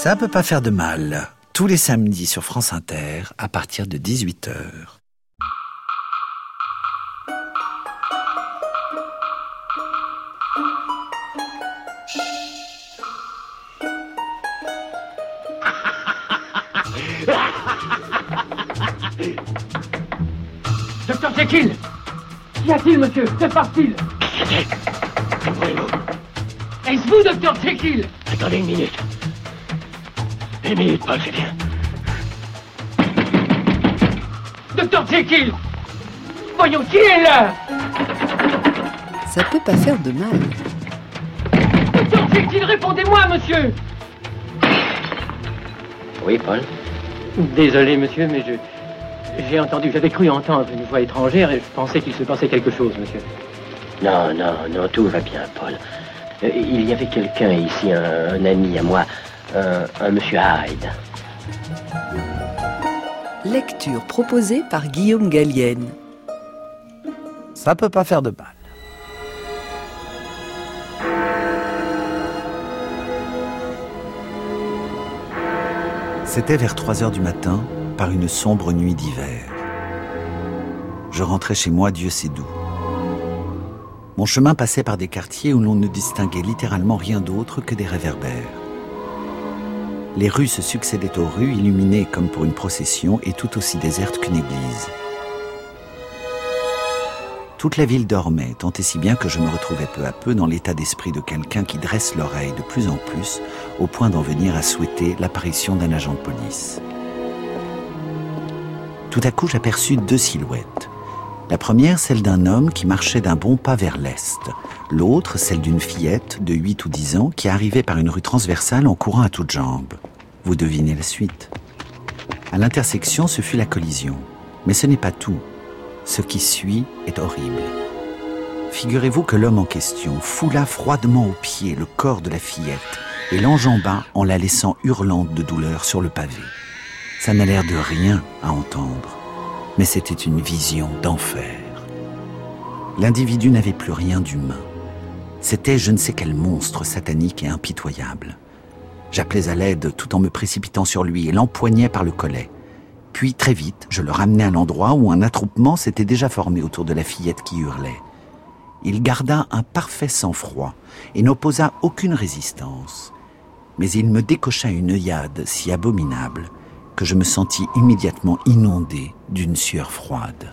Ça peut pas faire de mal. Tous les samedis sur France Inter, à partir de 18h. Docteur Jekyll! Qu'y a-t-il, monsieur? Que se passe-t-il? Est-ce vous, Docteur Jekyll? Attendez une minute. Une minute, Paul, c'est bien. Docteur Jekyll! Voyons, qui est là? Ça peut pas faire de mal. Docteur Jekyll, répondez-moi, monsieur! Oui, Paul? Désolé, monsieur, mais j'avais cru entendre une voix étrangère et je pensais qu'il se passait quelque chose, monsieur. Non, tout va bien, Paul. Il y avait quelqu'un ici, un ami à moi, un monsieur Hyde. Lecture proposée par Guillaume Gallienne. Ça peut pas faire de mal. C'était vers 3h du matin, par une sombre nuit d'hiver. Je rentrais chez moi, Dieu sait d'où. Mon chemin passait par des quartiers où l'on ne distinguait littéralement rien d'autre que des réverbères. Les rues se succédaient aux rues, illuminées comme pour une procession et tout aussi désertes qu'une église. Toute la ville dormait, tant et si bien que je me retrouvais peu à peu dans l'état d'esprit de quelqu'un qui dresse l'oreille de plus en plus, au point d'en venir à souhaiter l'apparition d'un agent de police. Tout à coup, j'aperçus 2 silhouettes. La première, celle d'un homme qui marchait d'un bon pas vers l'est. L'autre, celle d'une fillette de 8 ou 10 ans qui arrivait par une rue transversale en courant à toutes jambes. Vous devinez la suite. À l'intersection, ce fut la collision. Mais ce n'est pas tout. Ce qui suit est horrible. Figurez-vous que l'homme en question foula froidement aux pieds le corps de la fillette et l'enjamba en la laissant hurlante de douleur sur le pavé. Ça n'a l'air de rien à entendre, mais c'était une vision d'enfer. L'individu n'avait plus rien d'humain. C'était je ne sais quel monstre satanique et impitoyable. J'appelais à l'aide tout en me précipitant sur lui et l'empoignais par le collet. Puis, très vite, je le ramenai à l'endroit où un attroupement s'était déjà formé autour de la fillette qui hurlait. Il garda un parfait sang-froid et n'opposa aucune résistance. Mais il me décocha une œillade si abominable que je me sentis immédiatement inondé d'une sueur froide.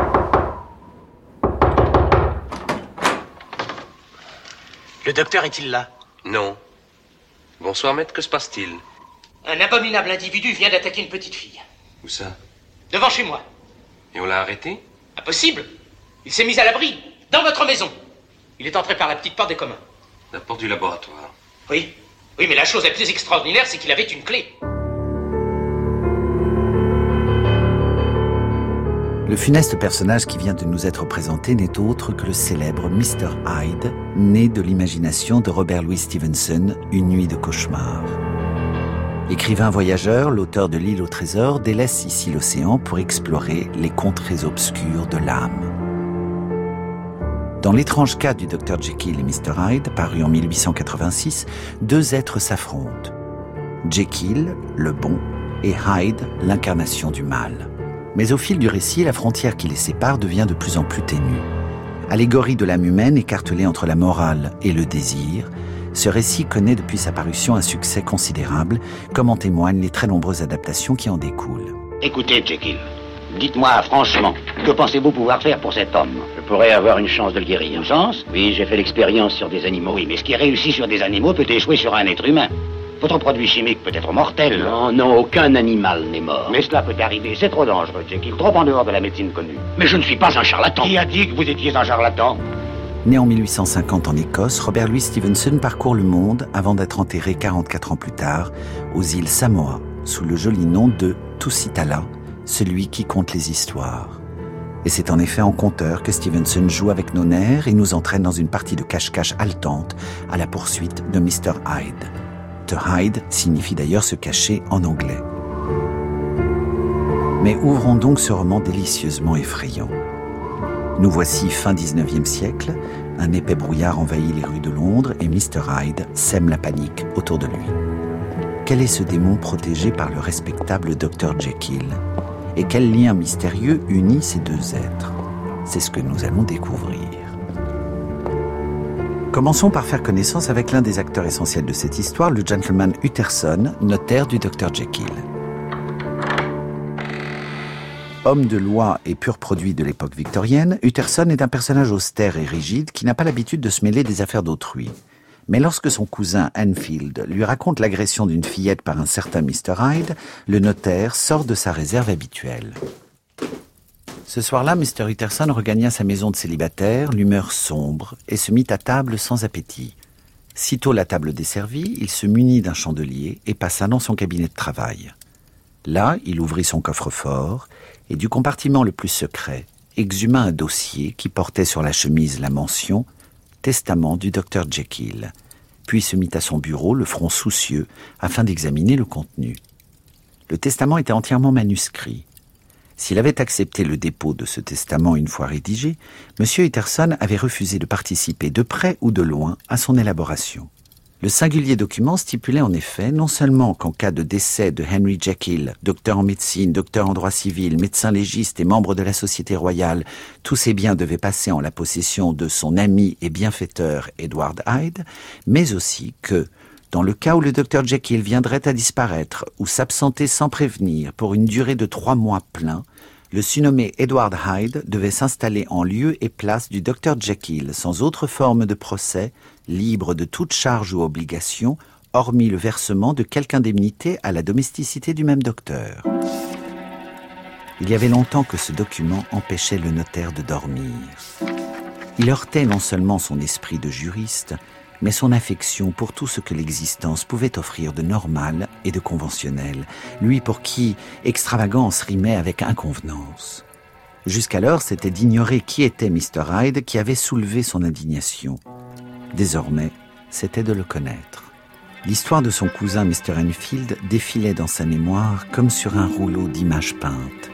Le docteur est-il là? Non. Bonsoir, maître, que se passe-t-il? Un abominable individu vient d'attaquer une petite fille. Où ça? Devant chez moi. Et on l'a arrêté? Impossible. Il s'est mis à l'abri, dans votre maison. Il est entré par la petite porte des communs. La porte du laboratoire. Oui, mais la chose la plus extraordinaire, c'est qu'il avait une clé. Le funeste personnage qui vient de nous être présenté n'est autre que le célèbre Mr. Hyde, né de l'imagination de Robert Louis Stevenson, Une nuit de cauchemar. L'écrivain voyageur, l'auteur de L'île au trésor, délaisse ici l'océan pour explorer les contrées obscures de l'âme. Dans l'étrange cas du Dr Jekyll et Mr Hyde, paru en 1886, 2 êtres s'affrontent. Jekyll, le bon, et Hyde, l'incarnation du mal. Mais au fil du récit, la frontière qui les sépare devient de plus en plus ténue. Allégorie de l'âme humaine écartelée entre la morale et le désir, ce récit connaît depuis sa parution un succès considérable, comme en témoignent les très nombreuses adaptations qui en découlent. Écoutez, Jekyll, dites-moi franchement, que pensez-vous pouvoir faire pour cet homme? Je pourrais avoir une chance de le guérir. Une chance? Oui, j'ai fait l'expérience sur des animaux. Oui, mais ce qui réussit sur des animaux peut échouer sur un être humain. Votre produit chimique peut être mortel. Non, aucun animal n'est mort. Mais cela peut arriver, c'est trop dangereux, Jekyll, trop en dehors de la médecine connue. Mais je ne suis pas un charlatan. Qui a dit que vous étiez un charlatan? Né en 1850 en Écosse, Robert Louis Stevenson parcourt le monde avant d'être enterré 44 ans plus tard aux îles Samoa, sous le joli nom de Tusitala, celui qui conte les histoires. Et c'est en effet en conteur que Stevenson joue avec nos nerfs et nous entraîne dans une partie de cache-cache haletante à la poursuite de Mr. Hyde. To hide signifie d'ailleurs se cacher en anglais. Mais ouvrons donc ce roman délicieusement effrayant. Nous voici fin 19e siècle, un épais brouillard envahit les rues de Londres et Mr. Hyde sème la panique autour de lui. Quel est ce démon protégé par le respectable Dr Jekyll? Et quel lien mystérieux unit ces deux êtres? C'est ce que nous allons découvrir. Commençons par faire connaissance avec l'un des acteurs essentiels de cette histoire, le gentleman Utterson, notaire du Dr Jekyll. Homme de loi et pur produit de l'époque victorienne, Utterson est un personnage austère et rigide qui n'a pas l'habitude de se mêler des affaires d'autrui. Mais lorsque son cousin Enfield lui raconte l'agression d'une fillette par un certain Mr. Hyde, le notaire sort de sa réserve habituelle. Ce soir-là, Mr. Utterson regagna sa maison de célibataire, l'humeur sombre, et se mit à table sans appétit. Sitôt la table desservie, il se munit d'un chandelier et passa dans son cabinet de travail. Là, il ouvrit son coffre-fort et du compartiment le plus secret, exhuma un dossier qui portait sur la chemise la mention « Testament du Dr Jekyll », puis se mit à son bureau, le front soucieux, afin d'examiner le contenu. Le testament était entièrement manuscrit. S'il avait accepté le dépôt de ce testament une fois rédigé, M. Utterson avait refusé de participer de près ou de loin à son élaboration. Le singulier document stipulait en effet non seulement qu'en cas de décès de Henry Jekyll, docteur en médecine, docteur en droit civil, médecin légiste et membre de la Société royale, tous ses biens devaient passer en la possession de son ami et bienfaiteur Edward Hyde, mais aussi que, dans le cas où le docteur Jekyll viendrait à disparaître ou s'absenter sans prévenir pour une durée de 3 mois pleins, le surnommé Edward Hyde devait s'installer en lieu et place du docteur Jekyll sans autre forme de procès, libre de toute charge ou obligation, hormis le versement de quelque indemnité à la domesticité du même docteur. Il y avait longtemps que ce document empêchait le notaire de dormir. Il heurtait non seulement son esprit de juriste, mais son affection pour tout ce que l'existence pouvait offrir de normal et de conventionnel, lui pour qui extravagance rimait avec inconvenance. Jusqu'alors, c'était d'ignorer qui était Mr. Hyde qui avait soulevé son indignation. Désormais, c'était de le connaître. L'histoire de son cousin Mr. Enfield défilait dans sa mémoire comme sur un rouleau d'images peintes.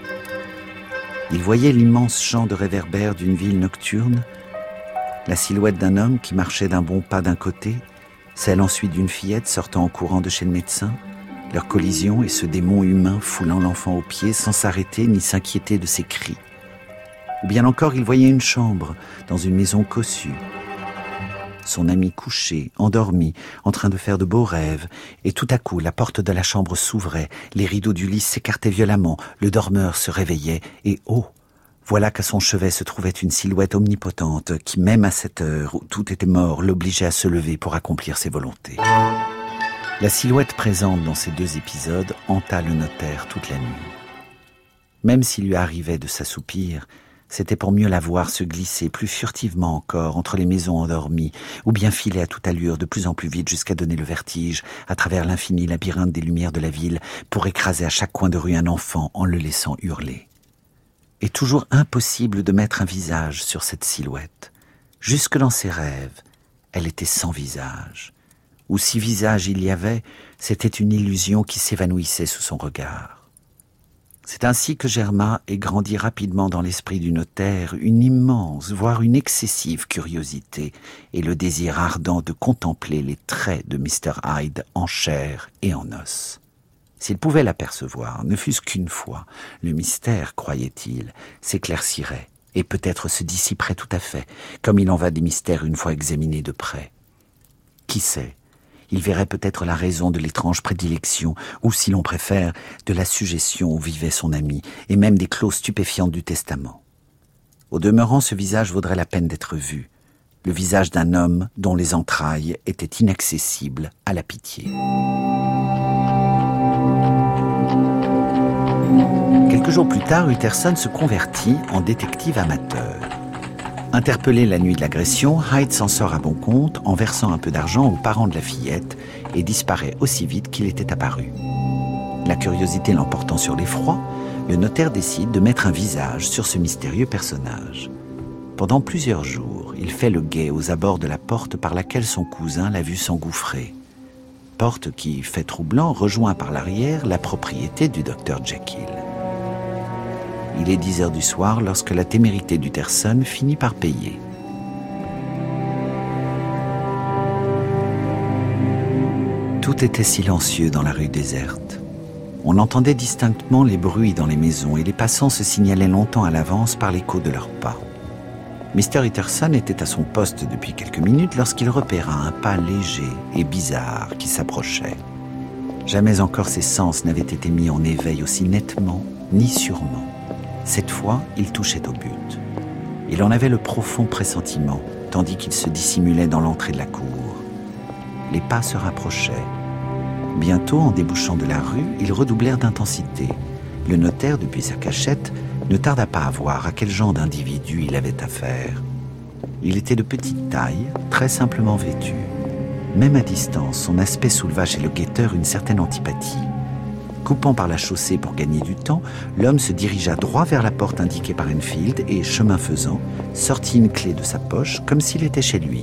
Il voyait l'immense champ de réverbères d'une ville nocturne, la silhouette d'un homme qui marchait d'un bon pas d'un côté, celle ensuite d'une fillette sortant en courant de chez le médecin, leur collision et ce démon humain foulant l'enfant aux pieds sans s'arrêter ni s'inquiéter de ses cris. Ou bien encore, il voyait une chambre dans une maison cossue. Son ami couché, endormi, en train de faire de beaux rêves, et tout à coup la porte de la chambre s'ouvrait, les rideaux du lit s'écartaient violemment, le dormeur se réveillait, et oh, voilà qu'à son chevet se trouvait une silhouette omnipotente qui, même à cette heure où tout était mort, l'obligeait à se lever pour accomplir ses volontés. La silhouette présente dans ces 2 épisodes hanta le notaire toute la nuit. Même s'il lui arrivait de s'assoupir, c'était pour mieux la voir se glisser plus furtivement encore entre les maisons endormies, ou bien filer à toute allure de plus en plus vite jusqu'à donner le vertige à travers l'infini labyrinthe des lumières de la ville pour écraser à chaque coin de rue un enfant en le laissant hurler. Et toujours impossible de mettre un visage sur cette silhouette. Jusque dans ses rêves, elle était sans visage. Ou si visage il y avait, c'était une illusion qui s'évanouissait sous son regard. C'est ainsi que germa et grandit rapidement dans l'esprit du notaire une immense, voire une excessive curiosité et le désir ardent de contempler les traits de Mr. Hyde en chair et en os. S'il pouvait l'apercevoir, ne fût-ce qu'une fois, le mystère, croyait-il, s'éclaircirait et peut-être se dissiperait tout à fait, comme il en va des mystères une fois examinés de près. Qui sait ? Il verrait peut-être la raison de l'étrange prédilection, ou si l'on préfère, de la suggestion où vivait son ami, et même des clauses stupéfiantes du testament. Au demeurant, ce visage vaudrait la peine d'être vu, le visage d'un homme dont les entrailles étaient inaccessibles à la pitié. Quelques jours plus tard, Utterson se convertit en détective amateur. Interpellé la nuit de l'agression, Hyde s'en sort à bon compte en versant un peu d'argent aux parents de la fillette et disparaît aussi vite qu'il était apparu. La curiosité l'emportant sur l'effroi, le notaire décide de mettre un visage sur ce mystérieux personnage. Pendant plusieurs jours, il fait le guet aux abords de la porte par laquelle son cousin l'a vu s'engouffrer. Porte qui, fait troublant, rejoint par l'arrière la propriété du docteur Jekyll. Il est 10h du soir lorsque la témérité d'Utterson finit par payer. Tout était silencieux dans la rue déserte. On entendait distinctement les bruits dans les maisons et les passants se signalaient longtemps à l'avance par l'écho de leurs pas. Mr. Utterson était à son poste depuis quelques minutes lorsqu'il repéra un pas léger et bizarre qui s'approchait. Jamais encore ses sens n'avaient été mis en éveil aussi nettement ni sûrement. Cette fois, il touchait au but. Il en avait le profond pressentiment, tandis qu'il se dissimulait dans l'entrée de la cour. Les pas se rapprochaient. Bientôt, en débouchant de la rue, ils redoublèrent d'intensité. Le notaire, depuis sa cachette, ne tarda pas à voir à quel genre d'individu il avait affaire. Il était de petite taille, très simplement vêtu. Même à distance, son aspect souleva chez le guetteur une certaine antipathie. Coupant par la chaussée pour gagner du temps, l'homme se dirigea droit vers la porte indiquée par Enfield et, chemin faisant, sortit une clé de sa poche comme s'il était chez lui.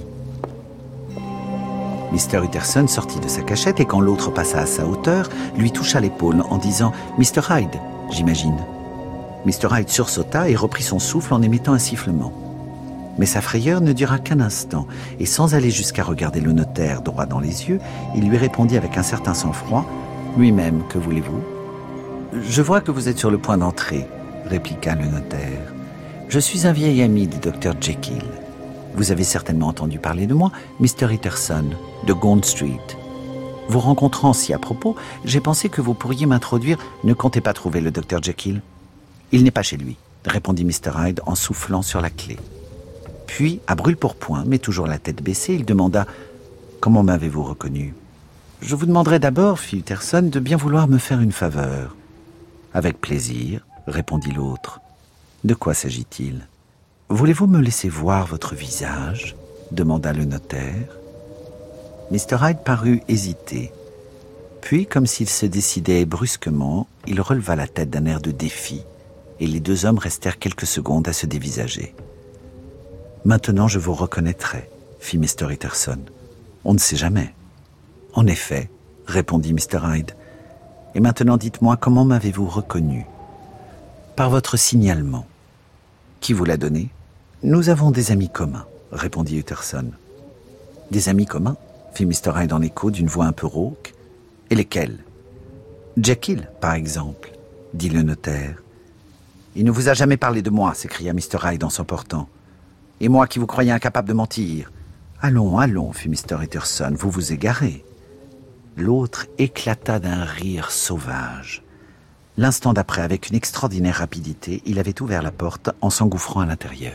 Mr. Utterson sortit de sa cachette et quand l'autre passa à sa hauteur, lui toucha l'épaule en disant « Mr. Hyde, j'imagine ». Mr. Hyde sursauta et reprit son souffle en émettant un sifflement. Mais sa frayeur ne dura qu'un instant, et sans aller jusqu'à regarder le notaire droit dans les yeux, il lui répondit avec un certain sang-froid « Lui-même, que voulez-vous ?»« Je vois que vous êtes sur le point d'entrer, » répliqua le notaire. « Je suis un vieil ami du Dr. Jekyll. Vous avez certainement entendu parler de moi, Mr. Utterson, de Gaunt Street. Vous rencontrant si à propos, j'ai pensé que vous pourriez m'introduire. Ne comptez pas trouver le Dr. Jekyll. Il n'est pas chez lui, » répondit Mr. Hyde en soufflant sur la clé. Puis, à brûle-pourpoint, mais toujours la tête baissée, il demanda « Comment m'avez-vous reconnu ?»« Je vous demanderai d'abord, fit Utterson, de bien vouloir me faire une faveur. »« Avec plaisir, » répondit l'autre. « De quoi s'agit-il ? » « Voulez-vous me laisser voir votre visage ?» demanda le notaire. Mr. Hyde parut hésiter. Puis, comme s'il se décidait brusquement, il releva la tête d'un air de défi, et les deux hommes restèrent quelques secondes à se dévisager. « Maintenant, je vous reconnaîtrai, » fit Mr. Utterson. « On ne sait jamais. »« En effet, » répondit Mr. Hyde. « Et maintenant, dites-moi, comment m'avez-vous reconnu ?»« Par votre signalement. »« Qui vous l'a donné ?»« Nous avons des amis communs, » répondit Utterson. « Des amis communs ?» fit Mr. Hyde en écho d'une voix un peu rauque. « Et lesquels ?»« Jekyll, par exemple, » dit le notaire. « Il ne vous a jamais parlé de moi, » s'écria Mr. Hyde en s'emportant. « Et moi qui vous croyais incapable de mentir. »« Allons, allons, » fit Mr. Utterson, « vous vous égarez. » L'autre éclata d'un rire sauvage. L'instant d'après, avec une extraordinaire rapidité, il avait ouvert la porte en s'engouffrant à l'intérieur.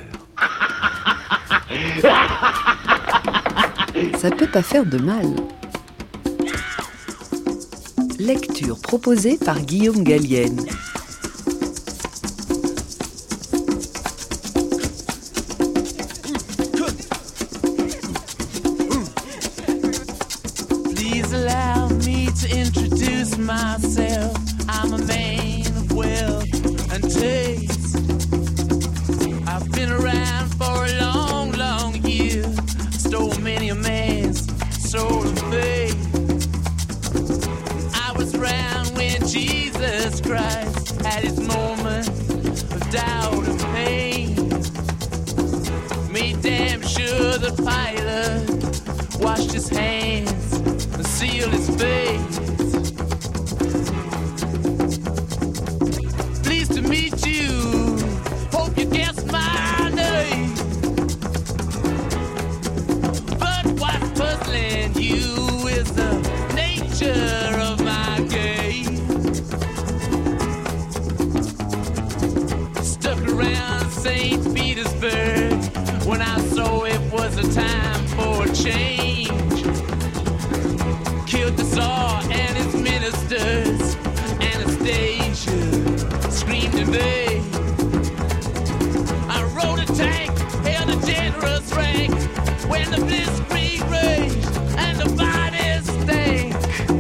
Ça peut pas faire de mal. Lecture proposée par Guillaume Gallienne. Please allow me to introduce myself. I'm a man of wealth and taste. I've been around for a long, long year. Stole many a man's soul of faith. I was around when Jesus Christ had his moment of doubt and pain. Made damn sure the Pilate washed his hands and sealed his face. Pleased to meet you, hope you guessed my name. But what's puzzling you is the nature of my game. Stuck around St. Petersburg when I saw it was a time for a change. Killed the Tsar and his ministers. Anastasia screamed in vain. I rode a tank, held a generous rank when the blitzkrieg raged and the bodies stank.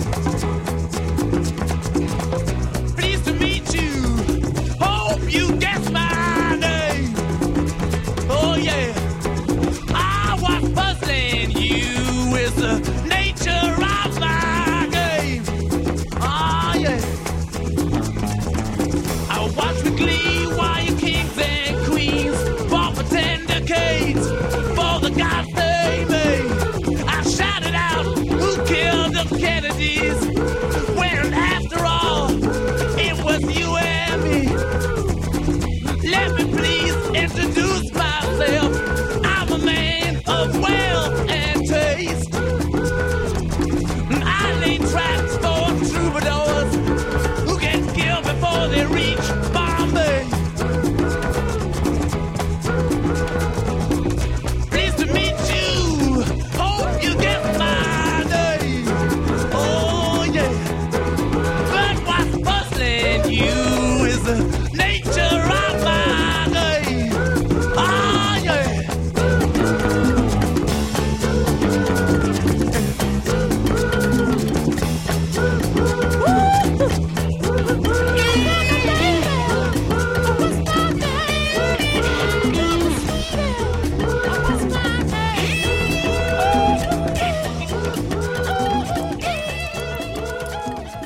Pleased to meet you, hope you guess my name. Oh yeah, I was puzzling you is the nature of my game. Oh yeah, I watch with glee while you kings and queens fought for 10 decades for the gods they made.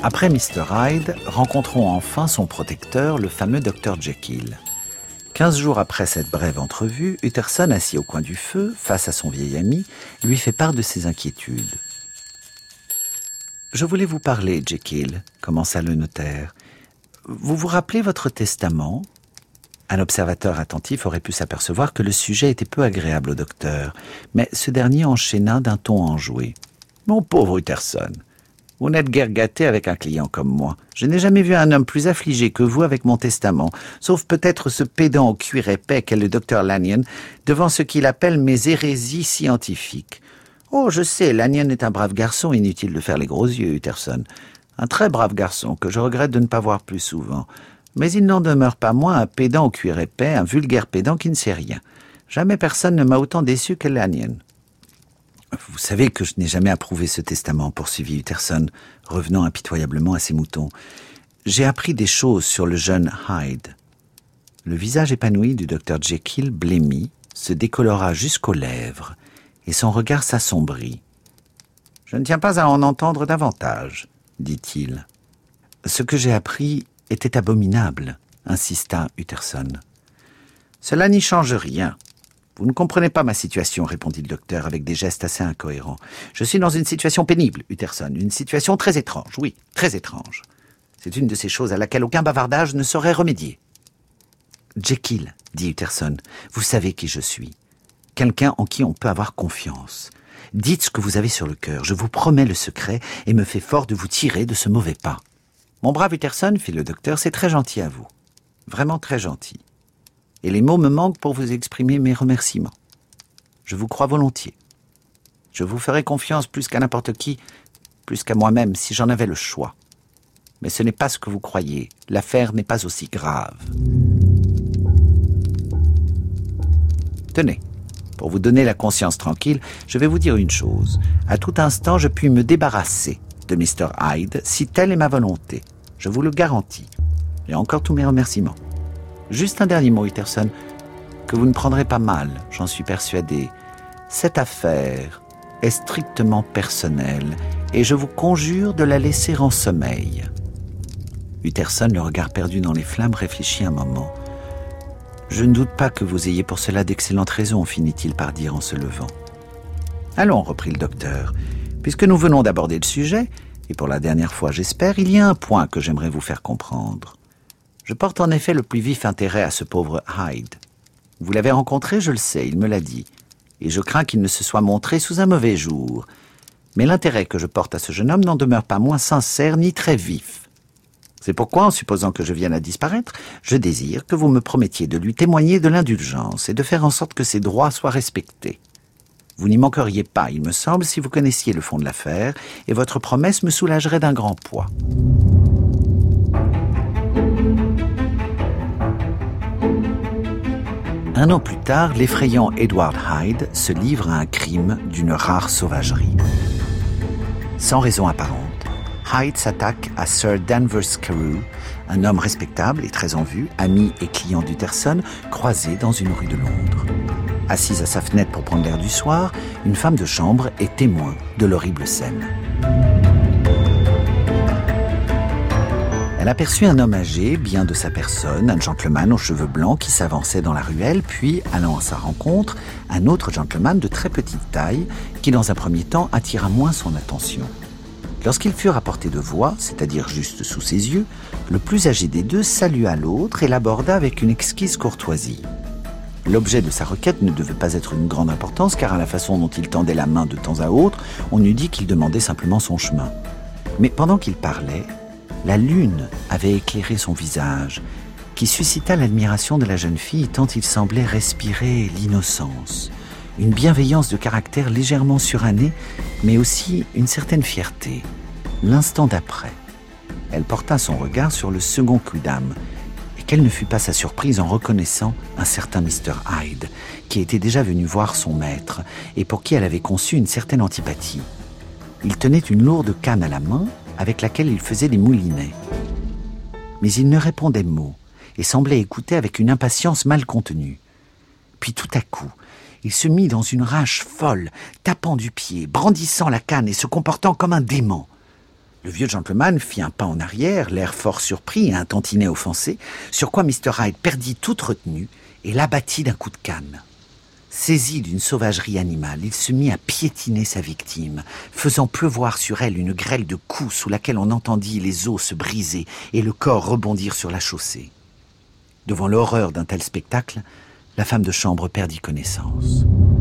Après Mr. Hyde, rencontrons enfin son protecteur, le fameux Dr. Jekyll. 15 jours après cette brève entrevue, Utterson, assis au coin du feu, face à son vieil ami, lui fait part de ses inquiétudes. « Je voulais vous parler, Jekyll, » commença le notaire. « Vous vous rappelez votre testament ?» Un observateur attentif aurait pu s'apercevoir que le sujet était peu agréable au docteur, mais ce dernier enchaîna d'un ton enjoué. « Mon pauvre Utterson, vous n'êtes guère gâté avec un client comme moi. Je n'ai jamais vu un homme plus affligé que vous avec mon testament, sauf peut-être ce pédant au cuir épais qu'est le docteur Lanyon, devant ce qu'il appelle mes hérésies scientifiques. Oh, je sais, Lanyon est un brave garçon, inutile de faire les gros yeux, Utterson. Un très brave garçon que je regrette de ne pas voir plus souvent. Mais il n'en demeure pas moins un pédant au cuir épais, un vulgaire pédant qui ne sait rien. Jamais personne ne m'a autant déçu que Lanyon. Vous savez que je n'ai jamais approuvé ce testament, poursuivit Utterson, revenant impitoyablement à ses moutons. J'ai appris des choses sur le jeune Hyde. Le visage épanoui du docteur Jekyll blêmit, se décolora jusqu'aux lèvres, et son regard s'assombrit. « Je ne tiens pas à en entendre davantage, » dit-il. « Ce que j'ai appris était abominable, » insista Utterson. « Cela n'y change rien. Vous ne comprenez pas ma situation, répondit le docteur avec des gestes assez incohérents. Je suis dans une situation pénible, Utterson, une situation très étrange, oui, très étrange. C'est une de ces choses à laquelle aucun bavardage ne saurait remédier. Jekyll, dit Utterson, vous savez qui je suis. Quelqu'un en qui on peut avoir confiance. Dites ce que vous avez sur le cœur, je vous promets le secret et me fais fort de vous tirer de ce mauvais pas. Mon brave Utterson, fit le docteur, c'est très gentil à vous. Vraiment très gentil. Et les mots me manquent pour vous exprimer mes remerciements. Je vous crois volontiers. Je vous ferai confiance plus qu'à n'importe qui, plus qu'à moi-même, si j'en avais le choix. Mais ce n'est pas ce que vous croyez. L'affaire n'est pas aussi grave. Tenez, pour vous donner la conscience tranquille, je vais vous dire une chose. À tout instant, je puis me débarrasser de Mr. Hyde, si telle est ma volonté. Je vous le garantis. Et encore tous mes remerciements. Juste un dernier mot, Utterson, que vous ne prendrez pas mal, j'en suis persuadé. Cette affaire est strictement personnelle et je vous conjure de la laisser en sommeil. Utterson, le regard perdu dans les flammes, réfléchit un moment. Je ne doute pas que vous ayez pour cela d'excellentes raisons, finit-il par dire en se levant. Allons, reprit le docteur, puisque nous venons d'aborder le sujet, et pour la dernière fois j'espère, il y a un point que j'aimerais vous faire comprendre. Je porte en effet le plus vif intérêt à ce pauvre Hyde. Vous l'avez rencontré, je le sais, il me l'a dit, et je crains qu'il ne se soit montré sous un mauvais jour. Mais l'intérêt que je porte à ce jeune homme n'en demeure pas moins sincère ni très vif. C'est pourquoi, en supposant que je vienne à disparaître, je désire que vous me promettiez de lui témoigner de l'indulgence et de faire en sorte que ses droits soient respectés. Vous n'y manqueriez pas, il me semble, si vous connaissiez le fond de l'affaire, et votre promesse me soulagerait d'un grand poids. Un an plus tard, l'effrayant Edward Hyde se livre à un crime d'une rare sauvagerie. Sans raison apparente, Hyde s'attaque à Sir Danvers Carew, un homme respectable et très en vue, ami et client d'Utterson, croisé dans une rue de Londres. Assise à sa fenêtre pour prendre l'air du soir, une femme de chambre est témoin de l'horrible scène. Elle aperçut un homme âgé, bien de sa personne, un gentleman aux cheveux blancs qui s'avançait dans la ruelle, puis, allant à sa rencontre, un autre gentleman de très petite taille qui, dans un premier temps, attira moins son attention. Lorsqu'ils furent à portée de voix, c'est-à-dire juste sous ses yeux, le plus âgé des deux salua l'autre et l'aborda avec une exquise courtoisie. L'objet de sa requête ne devait pas être d'une grande importance, car à la façon dont il tendait la main de temps à autre, on eût dit qu'il demandait simplement son chemin. Mais pendant qu'il parlait, la lune avait éclairé son visage, qui suscita l'admiration de la jeune fille tant il semblait respirer l'innocence, une bienveillance de caractère légèrement surannée, mais aussi une certaine fierté. L'instant d'après, elle porta son regard sur le second quidam, et quelle ne fut pas sa surprise en reconnaissant un certain Mr. Hyde, qui était déjà venu voir son maître, et pour qui elle avait conçu une certaine antipathie. Il tenait une lourde canne à la main, avec laquelle il faisait des moulinets. Mais il ne répondait mot, et semblait écouter avec une impatience mal contenue. Puis tout à coup, il se mit dans une rage folle, tapant du pied, brandissant la canne et se comportant comme un dément. Le vieux gentleman fit un pas en arrière, l'air fort surpris et un tantinet offensé, sur quoi Mr. Hyde perdit toute retenue et l'abattit d'un coup de canne. Saisi d'une sauvagerie animale, il se mit à piétiner sa victime, faisant pleuvoir sur elle une grêle de coups sous laquelle on entendit les os se briser et le corps rebondir sur la chaussée. Devant l'horreur d'un tel spectacle, la femme de chambre perdit connaissance.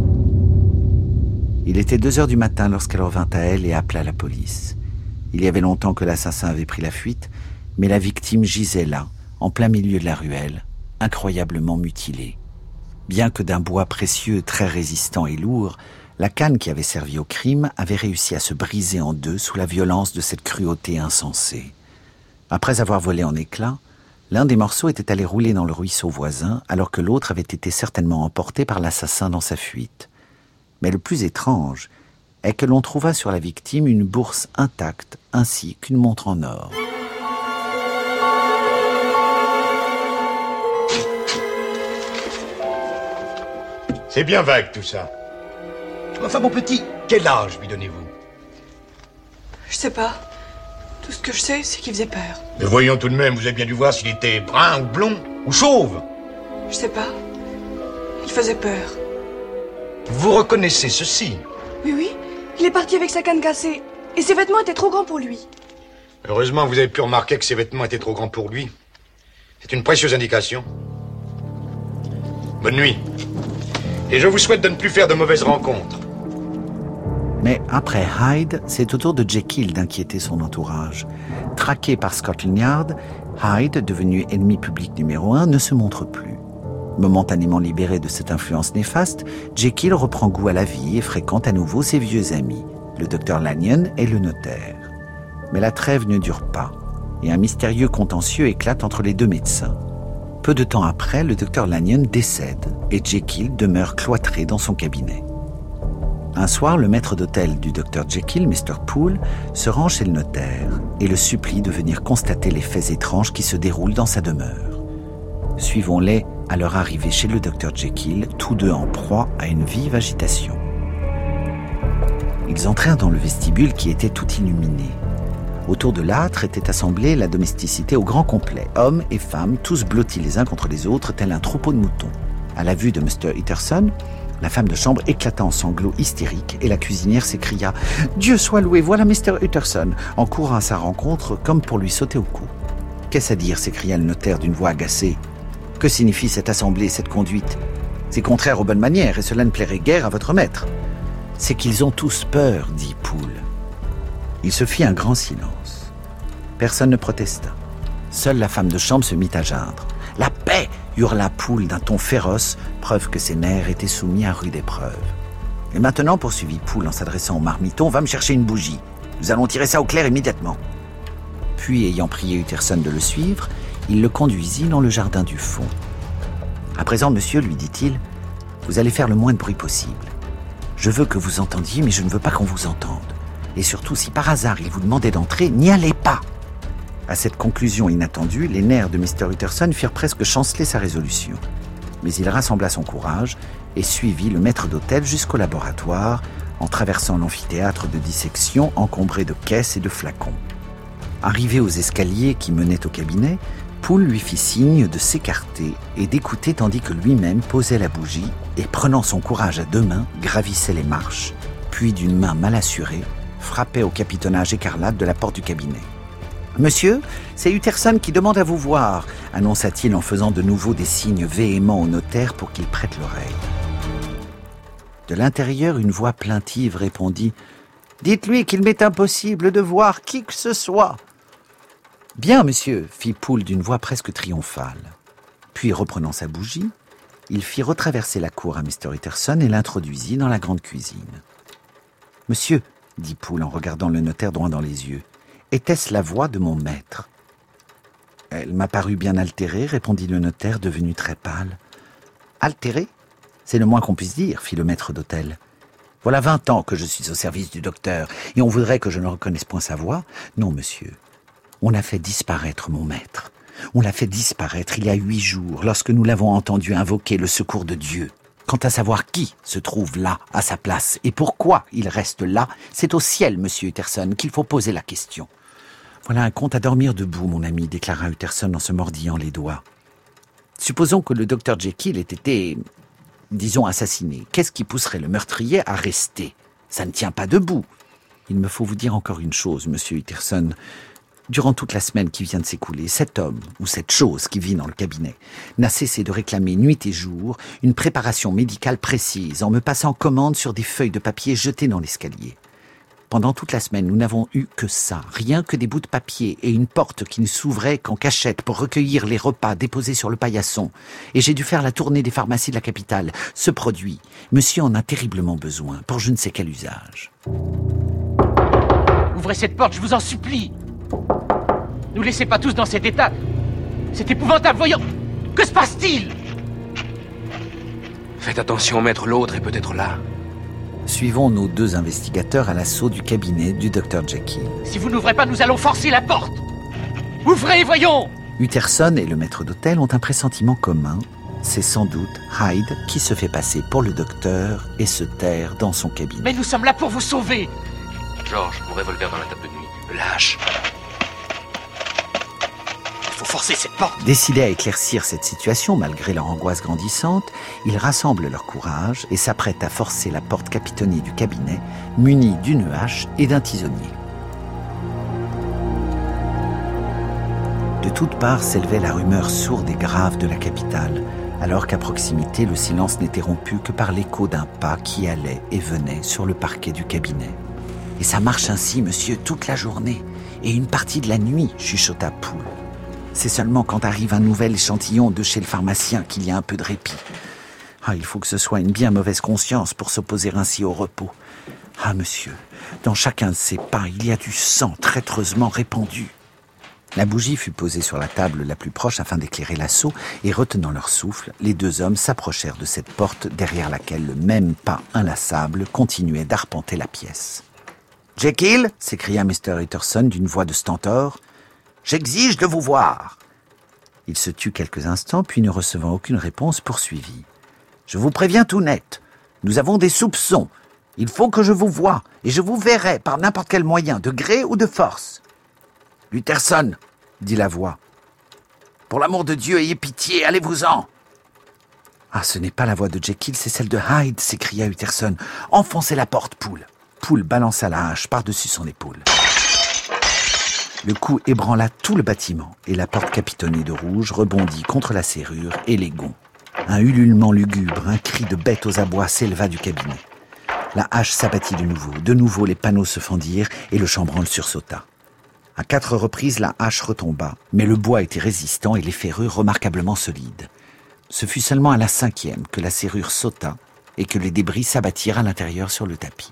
Il était 2h du matin lorsqu'elle revint à elle et appela la police. Il y avait longtemps que l'assassin avait pris la fuite, mais la victime gisait là, en plein milieu de la ruelle, incroyablement mutilée. Bien que d'un bois précieux très résistant et lourd, la canne qui avait servi au crime avait réussi à se briser en deux sous la violence de cette cruauté insensée. Après avoir volé en éclats, l'un des morceaux était allé rouler dans le ruisseau voisin, alors que l'autre avait été certainement emporté par l'assassin dans sa fuite. Mais le plus étrange est que l'on trouva sur la victime une bourse intacte ainsi qu'une montre en or. C'est bien vague tout ça. Enfin mon petit, quel âge lui donnez-vous? Je sais pas. Tout ce que je sais, c'est qu'il faisait peur. Mais voyons tout de même, vous avez bien dû voir s'il était brun ou blond ou chauve. Je sais pas. Il faisait peur. Vous reconnaissez ceci? Oui, oui. Il est parti avec sa canne cassée. Et ses vêtements étaient trop grands pour lui. Heureusement, vous avez pu remarquer que ses vêtements étaient trop grands pour lui. C'est une précieuse indication. Bonne nuit. Et je vous souhaite de ne plus faire de mauvaises rencontres. Mais après Hyde, c'est au tour de Jekyll d'inquiéter son entourage. Traqué par Scotland Yard, Hyde, devenu ennemi public numéro 1, ne se montre plus. Momentanément libéré de cette influence néfaste, Jekyll reprend goût à la vie et fréquente à nouveau ses vieux amis, le docteur Lanyon et le notaire. Mais la trêve ne dure pas, et un mystérieux contentieux éclate entre les deux médecins. Peu de temps après, le docteur Lanyon décède, et Jekyll demeure cloîtré dans son cabinet. Un soir, le maître d'hôtel du docteur Jekyll, Mr. Poole, se rend chez le notaire et le supplie de venir constater les faits étranges qui se déroulent dans sa demeure. Suivons-les à leur arrivée chez le docteur Jekyll, tous deux en proie à une vive agitation. Ils entrèrent dans le vestibule qui était tout illuminé. Autour de l'âtre était assemblée la domesticité au grand complet, hommes et femmes, tous blottis les uns contre les autres, tel un troupeau de moutons. À la vue de Mr. Utterson, la femme de chambre éclata en sanglots hystériques et la cuisinière s'écria « Dieu soit loué, voilà Mr. Utterson !» en courant à sa rencontre comme pour lui sauter au cou. « Qu'est-ce à dire ?» s'écria le notaire d'une voix agacée. « Que signifie cette assemblée, cette conduite ? C'est contraire aux bonnes manières et cela ne plairait guère à votre maître. »« C'est qu'ils ont tous peur, » dit Poole. Il se fit un grand silence. Personne ne protesta. Seule la femme de chambre se mit à geindre. « La paix !» hurla Poole d'un ton féroce, preuve que ses nerfs étaient soumis à rude épreuve. « Et maintenant, poursuivit Poole en s'adressant au marmiton, va me chercher une bougie. Nous allons tirer ça au clair immédiatement. » Puis, ayant prié Utterson de le suivre, il le conduisit dans le jardin du fond. « À présent, monsieur, lui dit-il, vous allez faire le moins de bruit possible. Je veux que vous entendiez, mais je ne veux pas qu'on vous entende. Et surtout, si par hasard il vous demandait d'entrer, n'y allez pas !» À cette conclusion inattendue, les nerfs de Mr. Utterson firent presque chanceler sa résolution. Mais il rassembla son courage et suivit le maître d'hôtel jusqu'au laboratoire, en traversant l'amphithéâtre de dissection encombré de caisses et de flacons. Arrivé aux escaliers qui menaient au cabinet, Poole lui fit signe de s'écarter et d'écouter tandis que lui-même posait la bougie et, prenant son courage à deux mains, gravissait les marches, puis d'une main mal assurée, frappait au capitonnage écarlate de la porte du cabinet. « Monsieur, c'est Utterson qui demande à vous voir », annonça-t-il en faisant de nouveau des signes véhéments au notaire pour qu'il prête l'oreille. De l'intérieur, une voix plaintive répondit « Dites-lui qu'il m'est impossible de voir qui que ce soit !»« Bien, monsieur », fit Poole d'une voix presque triomphale. Puis, reprenant sa bougie, il fit retraverser la cour à Mr. Utterson et l'introduisit dans la grande cuisine. « Monsieur », dit Poole en regardant le notaire droit dans les yeux, « était-ce la voix de mon maître ?» « Elle m'a paru bien altérée, répondit le notaire, devenu très pâle. « Altérée ? C'est le moins qu'on puisse dire, fit le maître d'hôtel. Voilà 20 ans que je suis au service du docteur, et on voudrait que je ne reconnaisse point sa voix ? Non, monsieur. On a fait disparaître mon maître. On l'a fait disparaître il y a 8 jours, lorsque nous l'avons entendu invoquer le secours de Dieu. Quant à savoir qui se trouve là, à sa place, et pourquoi il reste là, c'est au ciel, monsieur Utterson, qu'il faut poser la question. Voilà un conte à dormir debout, mon ami, déclara Utterson en se mordillant les doigts. Supposons que le docteur Jekyll ait été, disons, assassiné. Qu'est-ce qui pousserait le meurtrier à rester ? Ça ne tient pas debout. Il me faut vous dire encore une chose, monsieur Utterson. Durant toute la semaine qui vient de s'écouler, cet homme, ou cette chose qui vit dans le cabinet, n'a cessé de réclamer nuit et jour une préparation médicale précise en me passant commande sur des feuilles de papier jetées dans l'escalier. Pendant toute la semaine, nous n'avons eu que ça, rien que des bouts de papier et une porte qui ne s'ouvrait qu'en cachette pour recueillir les repas déposés sur le paillasson. Et j'ai dû faire la tournée des pharmacies de la capitale. Ce produit, monsieur en a terriblement besoin, pour je ne sais quel usage. Ouvrez cette porte, je vous en supplie. Ne nous laissez pas tous dans cet état. C'est épouvantable, voyons. Que se passe-t-il ? Faites attention, maître, l'autre est peut-être là. Suivons nos deux investigateurs à l'assaut du cabinet du docteur Jekyll. Si vous n'ouvrez pas, nous allons forcer la porte. Ouvrez, voyons ! Utterson et le maître d'hôtel ont un pressentiment commun. C'est sans doute Hyde qui se fait passer pour le docteur et se terre dans son cabinet. Mais nous sommes là pour vous sauver. George, mon revolver dans la table de nuit. Lâche. Il faut forcer cette porte. Décidés à éclaircir cette situation, malgré leur angoisse grandissante, ils rassemblent leur courage et s'apprêtent à forcer la porte capitonnée du cabinet, munie d'une hache et d'un tisonnier. De toutes parts s'élevait la rumeur sourde et grave de la capitale, alors qu'à proximité, le silence n'était rompu que par l'écho d'un pas qui allait et venait sur le parquet du cabinet. « Et ça marche ainsi, monsieur, toute la journée, et une partie de la nuit, » chuchota Poole. C'est seulement quand arrive un nouvel échantillon de chez le pharmacien qu'il y a un peu de répit. Il faut que ce soit une bien mauvaise conscience pour s'opposer ainsi au repos. Monsieur, dans chacun de ces pas, il y a du sang traîtreusement répandu. La bougie fut posée sur la table la plus proche afin d'éclairer l'assaut, et retenant leur souffle, les deux hommes s'approchèrent de cette porte derrière laquelle le même pas inlassable continuait d'arpenter la pièce. « Jekyll !» s'écria Mr. Utterson d'une voix de stentor. « J'exige de vous voir !» Il se tut quelques instants, puis ne recevant aucune réponse, poursuivit. « Je vous préviens tout net. Nous avons des soupçons. Il faut que je vous voie, et je vous verrai par n'importe quel moyen, de gré ou de force. »« Utterson !» dit la voix. « Pour l'amour de Dieu, ayez pitié, allez-vous-en !»« Ce n'est pas la voix de Jekyll, c'est celle de Hyde !» s'écria Utterson. « Enfoncez la porte, Poole !» Poole balança la hache par-dessus son épaule. Le coup ébranla tout le bâtiment, et la porte capitonnée de rouge rebondit contre la serrure et les gonds. Un ululement lugubre, un cri de bête aux abois s'éleva du cabinet. La hache s'abattit de nouveau les panneaux se fendirent et le chambranle sursauta. À 4 reprises, la hache retomba, mais le bois était résistant et les ferrures remarquablement solides. Ce fut seulement à la 5e que la serrure sauta et que les débris s'abattirent à l'intérieur sur le tapis.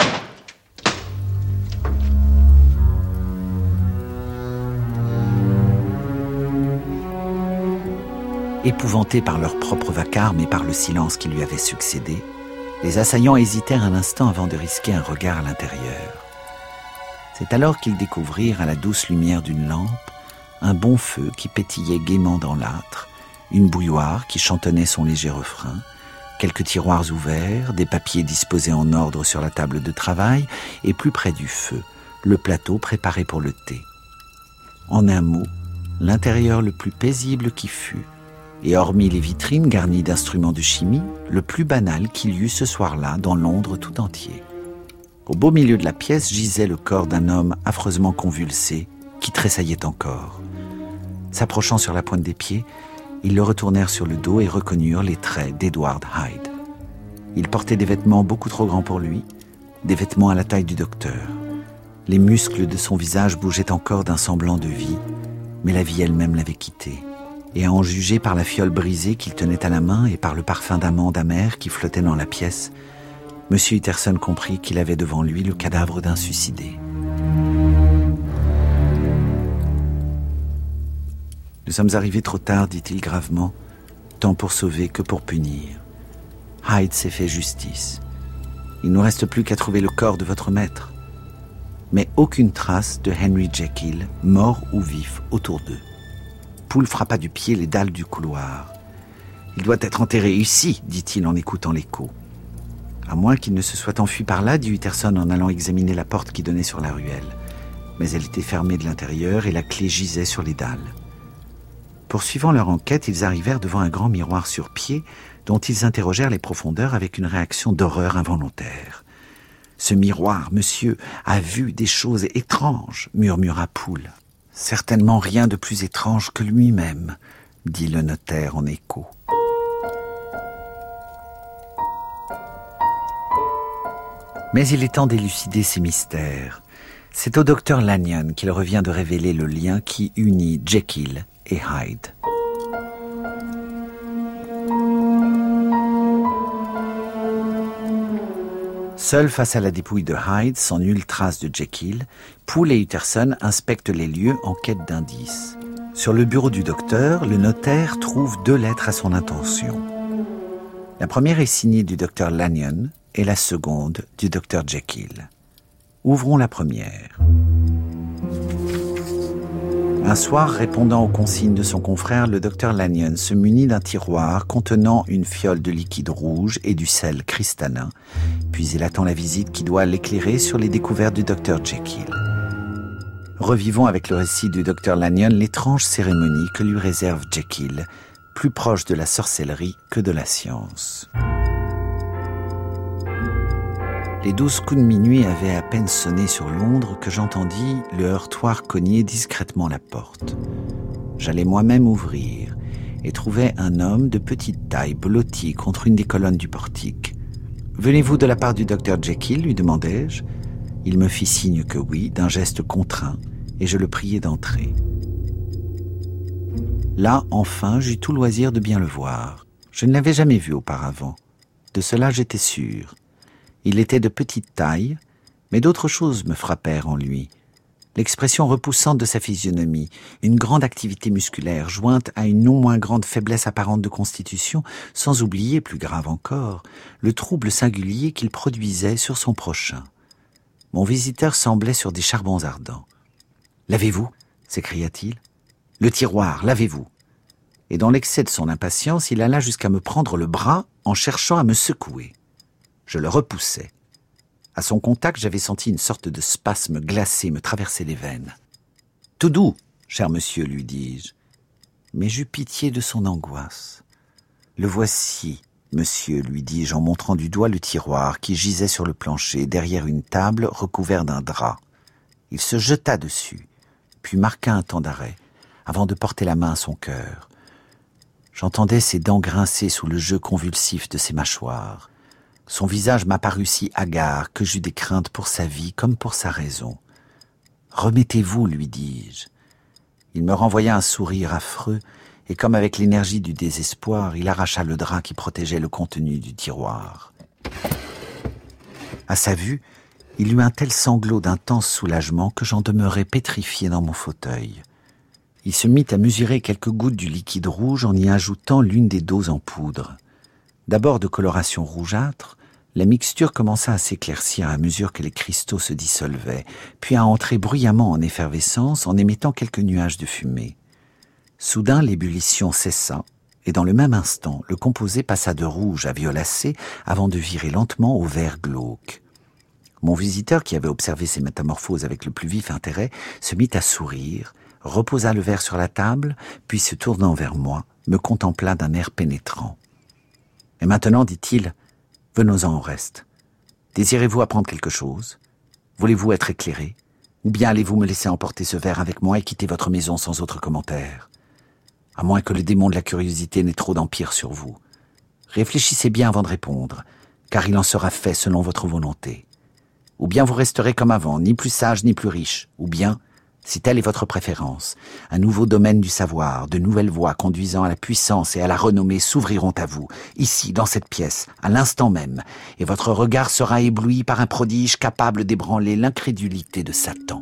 Épouvantés par leur propre vacarme et par le silence qui lui avait succédé, les assaillants hésitèrent un instant avant de risquer un regard à l'intérieur. C'est alors qu'ils découvrirent, à la douce lumière d'une lampe, un bon feu qui pétillait gaiement dans l'âtre, une bouilloire qui chantonnait son léger refrain, quelques tiroirs ouverts, des papiers disposés en ordre sur la table de travail, et plus près du feu, le plateau préparé pour le thé. En un mot, l'intérieur le plus paisible qui fût, et hormis les vitrines garnies d'instruments de chimie, le plus banal qu'il y eut ce soir-là dans Londres tout entier. Au beau milieu de la pièce gisait le corps d'un homme affreusement convulsé, qui tressaillait encore. S'approchant sur la pointe des pieds, ils le retournèrent sur le dos et reconnurent les traits d'Edward Hyde. Il portait des vêtements beaucoup trop grands pour lui, des vêtements à la taille du docteur. Les muscles de son visage bougeaient encore d'un semblant de vie, mais la vie elle-même l'avait quitté. Et à en juger par la fiole brisée qu'il tenait à la main et par le parfum d'amande amère qui flottait dans la pièce, M. Utterson comprit qu'il avait devant lui le cadavre d'un suicidé. « Nous sommes arrivés trop tard, dit-il gravement, tant pour sauver que pour punir. Hyde s'est fait justice. Il ne nous reste plus qu'à trouver le corps de votre maître. Mais aucune trace de Henry Jekyll, mort ou vif, autour d'eux. Poole frappa du pied les dalles du couloir. « Il doit être enterré ici, dit-il en écoutant l'écho. »« À moins qu'il ne se soit enfui par là, dit Utterson en allant examiner la porte qui donnait sur la ruelle. mais elle était fermée de l'intérieur et la clé gisait sur les dalles. Poursuivant leur enquête, ils arrivèrent devant un grand miroir sur pied dont ils interrogèrent les profondeurs avec une réaction d'horreur involontaire. « Ce miroir, monsieur, a vu des choses étranges, » murmura Poole. « Certainement rien de plus étrange que lui-même, » dit le notaire en écho. Mais il est temps d'élucider ces mystères. C'est au docteur Lanyon qu'il revient de révéler le lien qui unit Jekyll et Hyde. Seul face à la dépouille de Hyde, sans nulle trace de Jekyll, Poole et Utterson inspectent les lieux en quête d'indices. Sur le bureau du docteur, le notaire trouve 2 lettres à son intention. La première est signée du docteur Lanyon et la seconde du docteur Jekyll. Ouvrons la première. Un soir, répondant aux consignes de son confrère, le docteur Lanyon se munit d'un tiroir contenant une fiole de liquide rouge et du sel cristallin, puis il attend la visite qui doit l'éclairer sur les découvertes du docteur Jekyll. Revivons avec le récit du docteur Lanyon l'étrange cérémonie que lui réserve Jekyll, plus proche de la sorcellerie que de la science. Les 12 coups de minuit avaient à peine sonné sur Londres que j'entendis le heurtoir cogner discrètement la porte. J'allais moi-même ouvrir et trouvai un homme de petite taille blotti contre une des colonnes du portique. « Venez-vous de la part du docteur Jekyll ?» lui demandai-je. Il me fit signe que oui, d'un geste contraint, et je le priai d'entrer. Là, enfin, j'eus tout loisir de bien le voir. Je ne l'avais jamais vu auparavant. De cela, j'étais sûr. Il était de petite taille, mais d'autres choses me frappèrent en lui. L'expression repoussante de sa physionomie, une grande activité musculaire jointe à une non moins grande faiblesse apparente de constitution, sans oublier, plus grave encore, le trouble singulier qu'il produisait sur son prochain. Mon visiteur semblait sur des charbons ardents. « Lavez-vous » s'écria-t-il. « Le tiroir, lavez-vous » Et dans l'excès de son impatience, il alla jusqu'à me prendre le bras en cherchant à me secouer. Je le repoussai. À son contact, j'avais senti une sorte de spasme glacé me traverser les veines. « Tout doux, cher monsieur, lui dis-je. » Mais j'eus pitié de son angoisse. « Le voici, monsieur, lui dis-je en montrant du doigt le tiroir qui gisait sur le plancher, derrière une table recouverte d'un drap. » Il se jeta dessus, puis marqua un temps d'arrêt, avant de porter la main à son cœur. J'entendais ses dents grincer sous le jeu convulsif de ses mâchoires. Son visage m'apparut si hagard que j'eus des craintes pour sa vie comme pour sa raison. « Remettez-vous, lui dis-je. » Il me renvoya un sourire affreux, et comme avec l'énergie du désespoir, il arracha le drap qui protégeait le contenu du tiroir. À sa vue, il eut un tel sanglot d'intense soulagement que j'en demeurai pétrifié dans mon fauteuil. Il se mit à mesurer quelques gouttes du liquide rouge en y ajoutant l'une des doses en poudre. D'abord de coloration rougeâtre, la mixture commença à s'éclaircir à mesure que les cristaux se dissolvaient, puis à entrer bruyamment en effervescence en émettant quelques nuages de fumée. Soudain, l'ébullition cessa, et dans le même instant, le composé passa de rouge à violacé avant de virer lentement au vert glauque. Mon visiteur, qui avait observé ces métamorphoses avec le plus vif intérêt, se mit à sourire, reposa le verre sur la table, puis se tournant vers moi, me contempla d'un air pénétrant. « Et maintenant, dit-il, venons-en au reste. Désirez-vous apprendre quelque chose? Voulez-vous être éclairé? Ou bien allez-vous me laisser emporter ce verre avec moi et quitter votre maison sans autre commentaire? À moins que le démon de la curiosité n'ait trop d'empire sur vous. Réfléchissez bien avant de répondre, car il en sera fait selon votre volonté. Ou bien vous resterez comme avant, ni plus sage ni plus riche, ou bien, si telle est votre préférence, un nouveau domaine du savoir, de nouvelles voies conduisant à la puissance et à la renommée s'ouvriront à vous, ici, dans cette pièce, à l'instant même, et votre regard sera ébloui par un prodige capable d'ébranler l'incrédulité de Satan.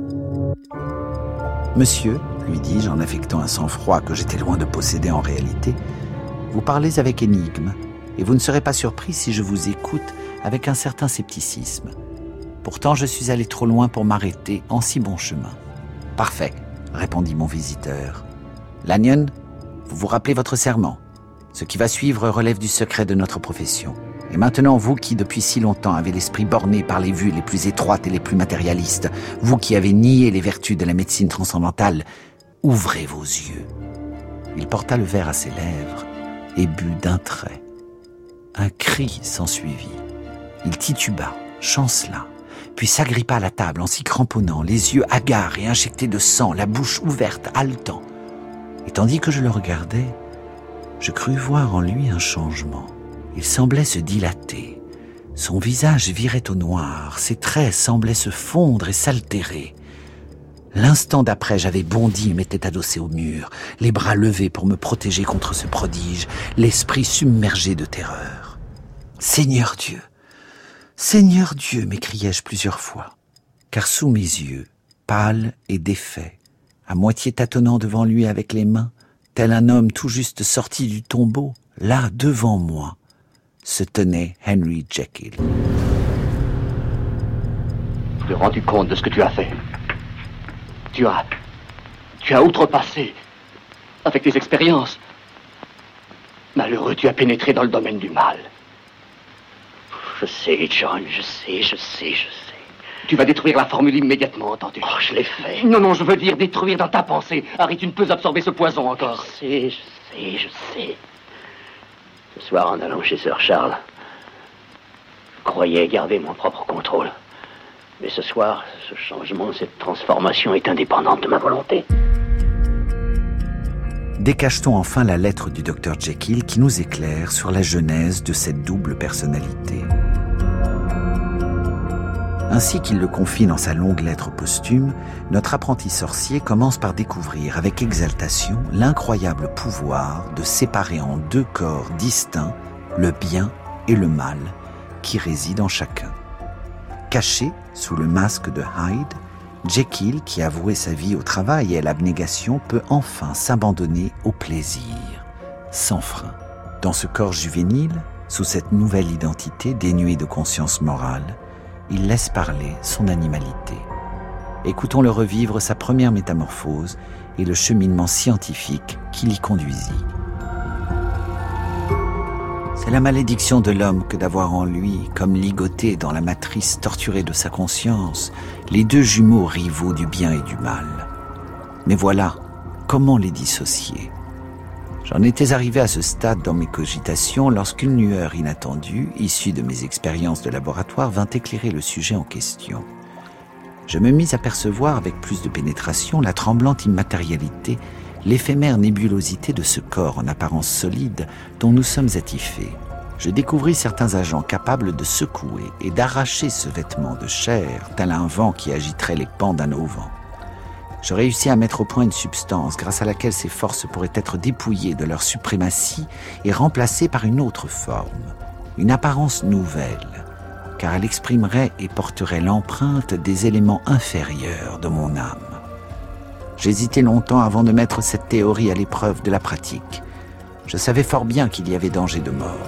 « Monsieur, lui dis-je en affectant un sang-froid que j'étais loin de posséder en réalité, vous parlez avec énigme, et vous ne serez pas surpris si je vous écoute avec un certain scepticisme. Pourtant, je suis allé trop loin pour m'arrêter en si bon chemin. » « Parfait, » répondit mon visiteur. « Lanyon, vous vous rappelez votre serment. Ce qui va suivre relève du secret de notre profession. Et maintenant, vous qui, depuis si longtemps, avez l'esprit borné par les vues les plus étroites et les plus matérialistes, vous qui avez nié les vertus de la médecine transcendantale, ouvrez vos yeux. Il porta le verre à ses lèvres et but d'un trait. Un cri s'ensuivit. Il tituba, chancela, puis s'agrippa à la table en s'y cramponnant, les yeux hagards et injectés de sang, la bouche ouverte, haletant. Et tandis que je le regardais, je crus voir en lui un changement. Il semblait se dilater. Son visage virait au noir, ses traits semblaient se fondre et s'altérer. L'instant d'après, j'avais bondi et m'étais adossé au mur, les bras levés pour me protéger contre ce prodige, l'esprit submergé de terreur. « Seigneur Dieu !» m'écriai-je plusieurs fois, car sous mes yeux, pâle et défait, à moitié tâtonnant devant lui avec les mains, tel un homme tout juste sorti du tombeau, là, devant moi, se tenait Henry Jekyll. Tu t'es rendu compte de ce que tu as fait. Tu as outrepassé avec tes expériences. Malheureux, tu as pénétré dans le domaine du mal. Je sais, John, je sais. Tu vas détruire la formule immédiatement, entends-tu? Oh, je l'ai fait. Non, je veux dire détruire dans ta pensée. Harry, tu ne peux absorber ce poison encore. Je sais. Ce soir, en allant chez Sir Charles, je croyais garder mon propre contrôle. Mais ce soir, ce changement, cette transformation est indépendante de ma volonté. Décache-t-on enfin la lettre du Dr Jekyll qui nous éclaire sur la genèse de cette double personnalité. Ainsi qu'il le confie dans sa longue lettre posthume, notre apprenti sorcier commence par découvrir avec exaltation l'incroyable pouvoir de séparer en deux corps distincts le bien et le mal qui résident en chacun. Caché sous le masque de Hyde, Jekyll, qui avouait sa vie au travail et à l'abnégation, peut enfin s'abandonner au plaisir, sans frein. Dans ce corps juvénile, sous cette nouvelle identité dénuée de conscience morale, il laisse parler son animalité. Écoutons-le revivre sa première métamorphose et le cheminement scientifique qui l'y conduisit. C'est la malédiction de l'homme que d'avoir en lui, comme ligoté dans la matrice torturée de sa conscience, les deux jumeaux rivaux du bien et du mal. Mais voilà, comment les dissocier ? J'en étais arrivé à ce stade dans mes cogitations lorsqu'une lueur inattendue, issue de mes expériences de laboratoire, vint éclairer le sujet en question. Je me mis à percevoir avec plus de pénétration la tremblante immatérialité, l'éphémère nébulosité de ce corps en apparence solide dont nous sommes attifés. Je découvris certains agents capables de secouer et d'arracher ce vêtement de chair, tel un vent qui agiterait les pans d'un auvent. Je réussis à mettre au point une substance grâce à laquelle ces forces pourraient être dépouillées de leur suprématie et remplacées par une autre forme, une apparence nouvelle, car elle exprimerait et porterait l'empreinte des éléments inférieurs de mon âme. J'hésitais longtemps avant de mettre cette théorie à l'épreuve de la pratique. Je savais fort bien qu'il y avait danger de mort.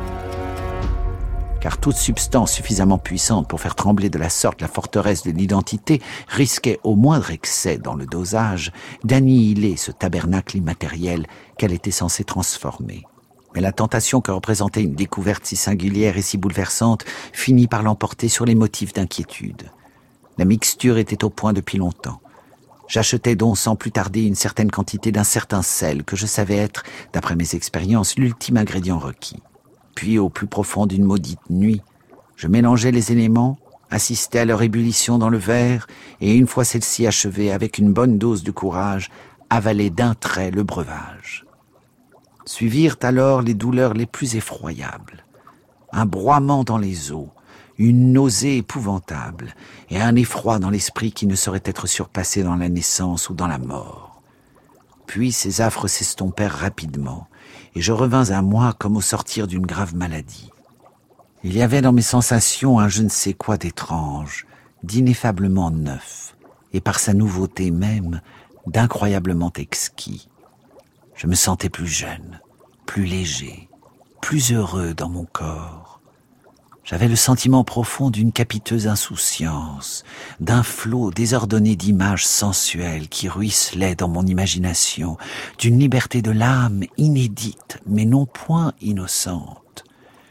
Car toute substance suffisamment puissante pour faire trembler de la sorte la forteresse de l'identité risquait au moindre excès dans le dosage d'annihiler ce tabernacle immatériel qu'elle était censée transformer. Mais la tentation que représentait une découverte si singulière et si bouleversante finit par l'emporter sur les motifs d'inquiétude. La mixture était au point depuis longtemps. J'achetais donc sans plus tarder une certaine quantité d'un certain sel que je savais être, d'après mes expériences, l'ultime ingrédient requis. Puis, au plus profond d'une maudite nuit, je mélangeais les éléments, assistais à leur ébullition dans le verre, et une fois celle-ci achevée, avec une bonne dose de courage, avalais d'un trait le breuvage. Suivirent alors les douleurs les plus effroyables, un broiement dans les os, une nausée épouvantable, et un effroi dans l'esprit qui ne saurait être surpassé dans la naissance ou dans la mort. Puis ces affres s'estompèrent rapidement, et je revins à moi comme au sortir d'une grave maladie. Il y avait dans mes sensations un je ne sais quoi d'étrange, d'ineffablement neuf, et par sa nouveauté même, d'incroyablement exquis. Je me sentais plus jeune, plus léger, plus heureux dans mon corps. J'avais le sentiment profond d'une capiteuse insouciance, d'un flot désordonné d'images sensuelles qui ruisselaient dans mon imagination, d'une liberté de l'âme inédite, mais non point innocente.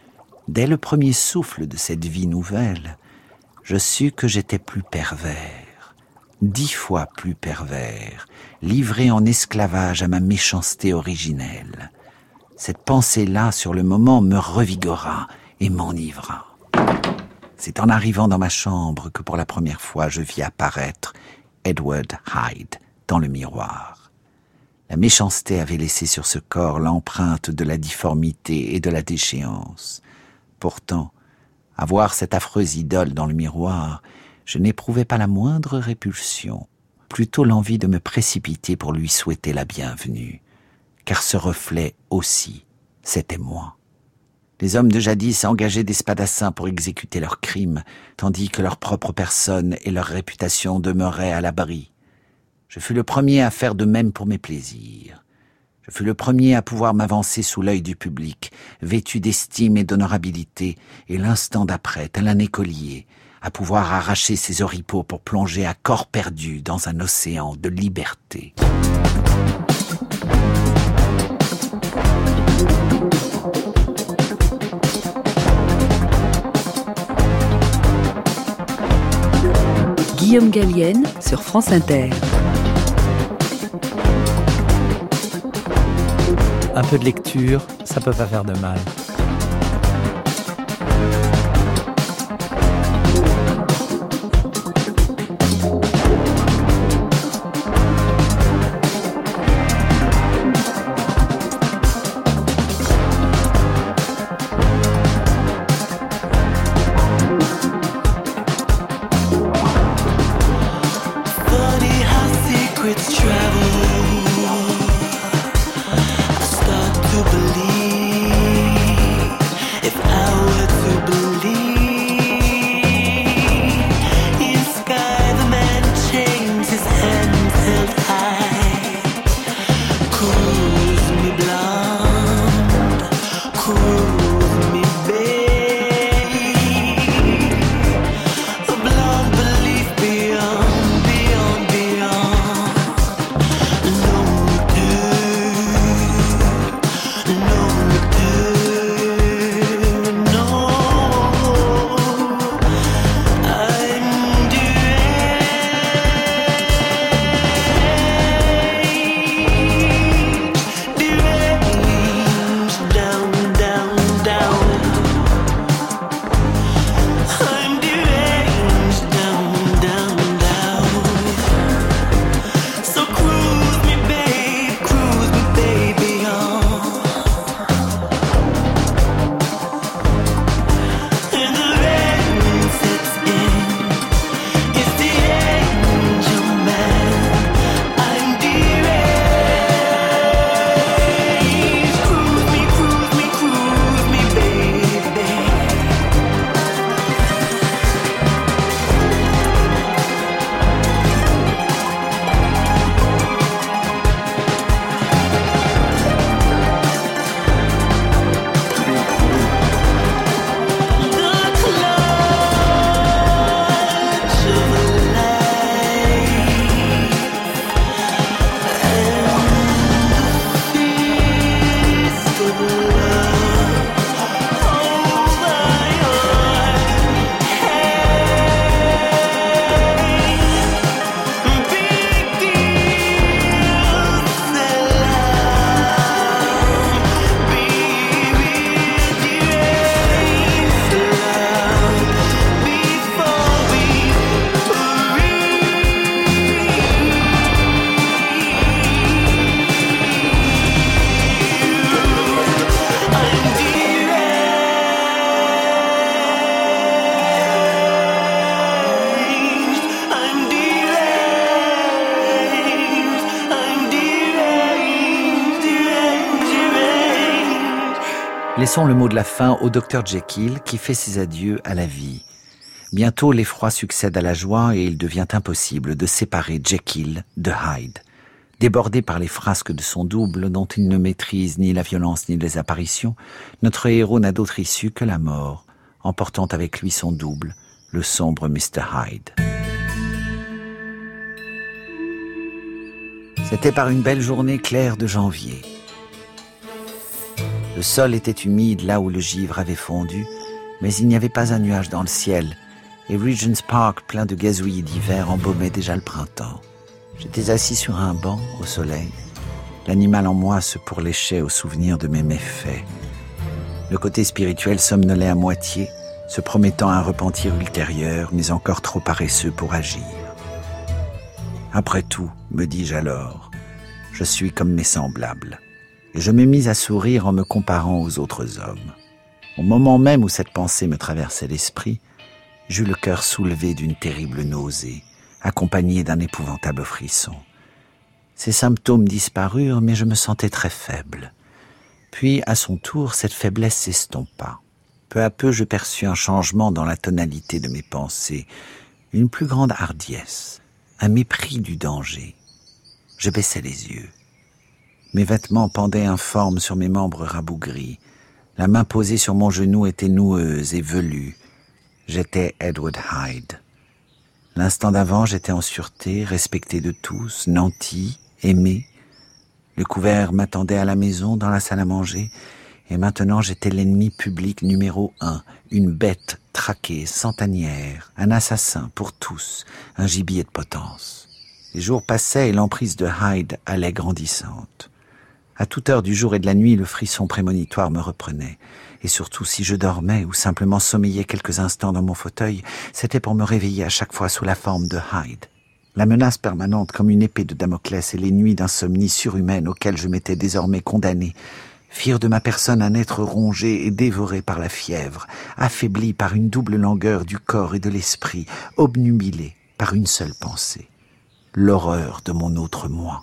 Dès le premier souffle de cette vie nouvelle, je sus que j'étais plus pervers, 10 fois plus pervers, livré en esclavage à ma méchanceté originelle. Cette pensée-là, sur le moment, me revigora et m'enivra. C'est en arrivant dans ma chambre que pour la première fois je vis apparaître Edward Hyde dans le miroir. La méchanceté avait laissé sur ce corps l'empreinte de la difformité et de la déchéance. Pourtant, à voir cette affreuse idole dans le miroir, je n'éprouvais pas la moindre répulsion, plutôt l'envie de me précipiter pour lui souhaiter la bienvenue, car ce reflet aussi, c'était moi. Les hommes de jadis engageaient des spadassins pour exécuter leurs crimes, tandis que leur propre personne et leur réputation demeuraient à l'abri. Je fus le premier à faire de même pour mes plaisirs. Je fus le premier à pouvoir m'avancer sous l'œil du public, vêtu d'estime et d'honorabilité, et l'instant d'après, tel un écolier, à pouvoir arracher ses oripeaux pour plonger à corps perdu dans un océan de liberté. Guillaume Gallienne sur France Inter. Un peu de lecture, ça peut pas faire de mal. Laissons le mot de la fin au Dr Jekyll qui fait ses adieux à la vie. Bientôt, l'effroi succède à la joie et il devient impossible de séparer Jekyll de Hyde. Débordé par les frasques de son double dont il ne maîtrise ni la violence ni les apparitions, notre héros n'a d'autre issue que la mort, emportant avec lui son double, le sombre Mr Hyde. C'était par une belle journée claire de janvier. Le sol était humide là où le givre avait fondu, mais il n'y avait pas un nuage dans le ciel, et Regent's Park, plein de gazouillis d'hiver, embaumait déjà le printemps. J'étais assis sur un banc, au soleil. L'animal en moi se pourléchait au souvenir de mes méfaits. Le côté spirituel somnolait à moitié, se promettant un repentir ultérieur, mais encore trop paresseux pour agir. Après tout, me dis-je alors, je suis comme mes semblables. Et je me mis à sourire en me comparant aux autres hommes. Au moment même où cette pensée me traversait l'esprit, j'eus le cœur soulevé d'une terrible nausée, accompagnée d'un épouvantable frisson. Ces symptômes disparurent, mais je me sentais très faible. Puis, à son tour, cette faiblesse s'estompa. Peu à peu, je perçus un changement dans la tonalité de mes pensées, une plus grande hardiesse, un mépris du danger. Je baissai les yeux. Mes vêtements pendaient informes sur mes membres rabougris. La main posée sur mon genou était noueuse et velue. J'étais Edward Hyde. L'instant d'avant, j'étais en sûreté, respecté de tous, nanti, aimé. Le couvert m'attendait à la maison, dans la salle à manger, et maintenant j'étais l'ennemi public numéro 1, une bête traquée, sans tanière, un assassin pour tous, un gibier de potence. Les jours passaient et l'emprise de Hyde allait grandissante. À toute heure du jour et de la nuit, le frisson prémonitoire me reprenait. Et surtout, si je dormais ou simplement sommeillais quelques instants dans mon fauteuil, c'était pour me réveiller à chaque fois sous la forme de Hyde. La menace permanente comme une épée de Damoclès et les nuits d'insomnie surhumaine auxquelles je m'étais désormais condamné firent de ma personne un être rongé et dévoré par la fièvre, affaibli par une double langueur du corps et de l'esprit, obnubilé par une seule pensée, l'horreur de mon autre moi.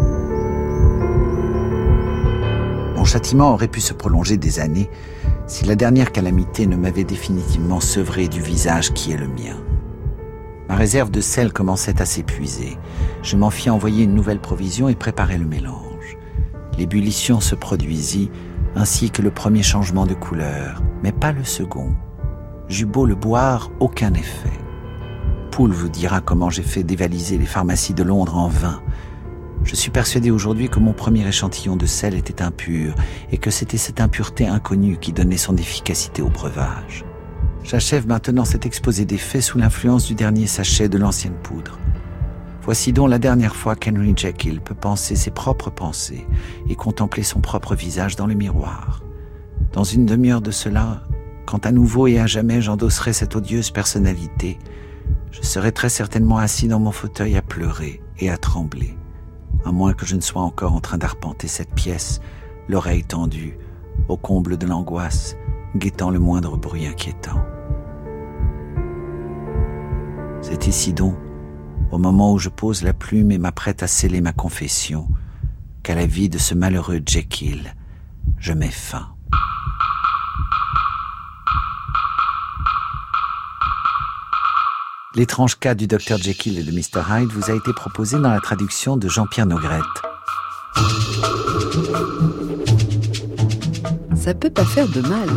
Mon châtiment aurait pu se prolonger des années si la dernière calamité ne m'avait définitivement sevré du visage qui est le mien. Ma réserve de sel commençait à s'épuiser. Je m'en fis envoyer une nouvelle provision et préparai le mélange. L'ébullition se produisit, ainsi que le premier changement de couleur, mais pas le second. J'eus beau le boire, aucun effet. Poole vous dira comment j'ai fait dévaliser les pharmacies de Londres en vain. Je suis persuadé aujourd'hui que mon premier échantillon de sel était impur et que c'était cette impureté inconnue qui donnait son efficacité au breuvage. J'achève maintenant cet exposé des faits sous l'influence du dernier sachet de l'ancienne poudre. Voici donc la dernière fois qu'Henry Jekyll peut penser ses propres pensées et contempler son propre visage dans le miroir. Dans une demi-heure de cela, quand à nouveau et à jamais j'endosserai cette odieuse personnalité, je serai très certainement assis dans mon fauteuil à pleurer et à trembler, à moins que je ne sois encore en train d'arpenter cette pièce, l'oreille tendue, au comble de l'angoisse, guettant le moindre bruit inquiétant. C'est ici donc, au moment où je pose la plume et m'apprête à sceller ma confession, qu'à la vie de ce malheureux Jekyll, je mets fin. L'étrange cas du Dr Jekyll et de Mr Hyde vous a été proposé dans la traduction de Jean-Pierre Nogrette. Ça peut pas faire de mal.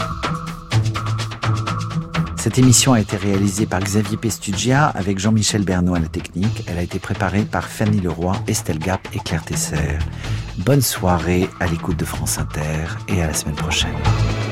Cette émission a été réalisée par Xavier Pestugia avec Jean-Michel Bernot à la technique. Elle a été préparée par Fanny Leroy, Estelle Gap et Claire Tesser. Bonne soirée à l'écoute de France Inter et à la semaine prochaine.